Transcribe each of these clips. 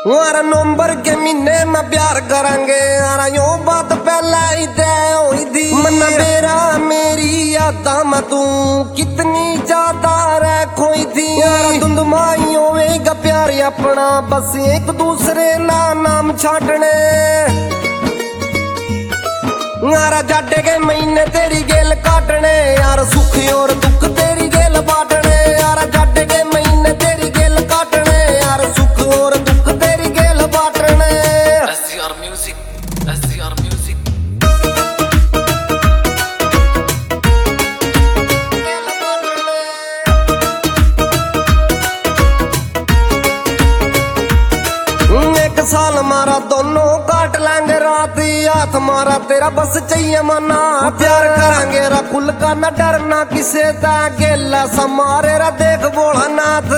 यार नवंबर के महीने में प्यार करांगे यार यो बात पहले ही तय हुई थी। मन मेरा मेरी यादा में तू कितनी ज्यादा रह खोई थी। यार धुंधमाई होवेगा प्यार अपना बस एक दूसरे ना नाम छाटने। यार जाडे के महीने तेरी गेल काटने यार सुख और दुख तेरी गेल बांटने। यार जाडे के महीने तेरी गेल काटने यार सुख और दुख तेरी गेल बांटने। SCR Music, SCR Music। एक साल मारा दोनों काट लेंगे रात हाथ मारा तेरा बस चाहिए मना। प्यार करांगे रा कुल का न डरना किसे ता गेला समारे रा देख भोलानाथ।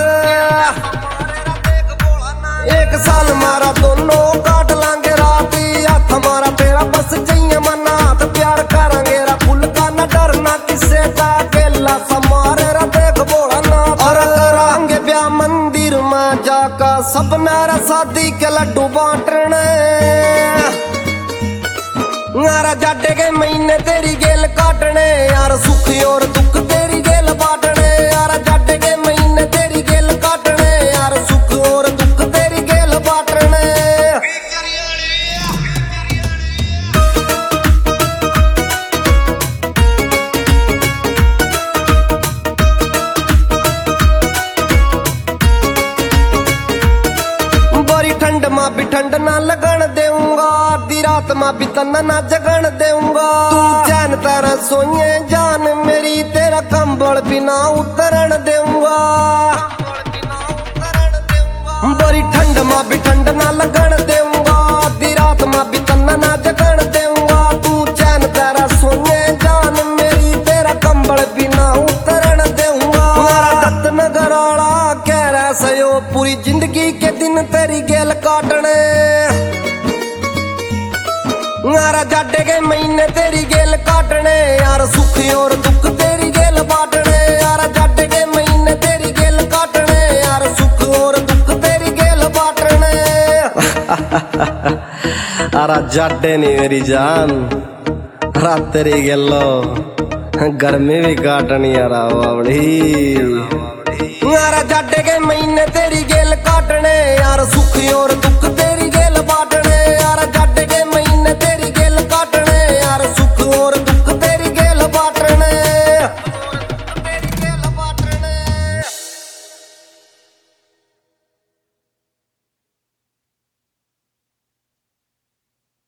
एक साल मारा दोनों काट लेंगे रात हाथ मारा तेरा बस चाहिए मना। प्यार करांगे रा कुल का न डरना किसे ता गेला समारे रा देख भोलानाथ। और करांगे ब्याह मंदिर में जाका सपना रा शादी के लड्डू बांटने। यार जाडे के महीने तेरी गेल काटने यार सुख और दुख तेरी गेल बांटने। यार जाडे के महीने तेरी गेल काटने यार सुख और दुख तेरी गेल बांटने। बड़ी ठंड मां भी ठंड ना लगन देऊंगा आधी रात मां भी तना ना जगन देऊंगा। तू चैन तारा सोइए जान मेरी तेरा कंबल बिना उतरन देऊंगा। बड़ी ठंड मां भी ठंड ना लगन देऊंगा आधी रात मां भी तना ना जगन देऊंगा। तू चैन तारा सोइए जान मेरी तेरा कंबल बिना उतरन देऊंगा। दत्त नगर वाला कह रहा सयो पूरी जिंदगी के दिन तेरी गेल काटने। यार जाडे के महीने तेरी गेल काटने यार सुख और दुख तेरी गेल बांटने। यार जाडे के महीने तेरी गेल काटने यार सुख और दुख तेरी गेल बांटने। अरे जाडे नहीं मेरी जान रात तेरी गेलो गर्मी भी काटनी यार बावड़ी। यार जाडे के महीने तेरी गेल काटने यार सुख और दुख